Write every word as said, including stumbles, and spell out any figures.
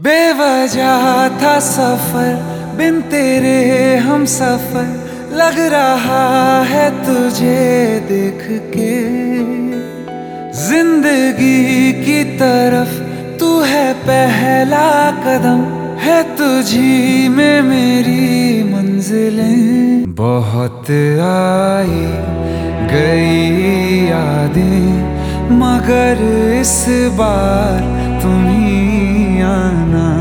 बेवजह था सफर बिन तेरे हम सफर, लग रहा है तुझे देख के। जिंदगी की तरफ तू है पहला कदम, है तुझी में मेरी मंजिलें। बहुत आई गई यादें, मगर इस बार तुम ही आना।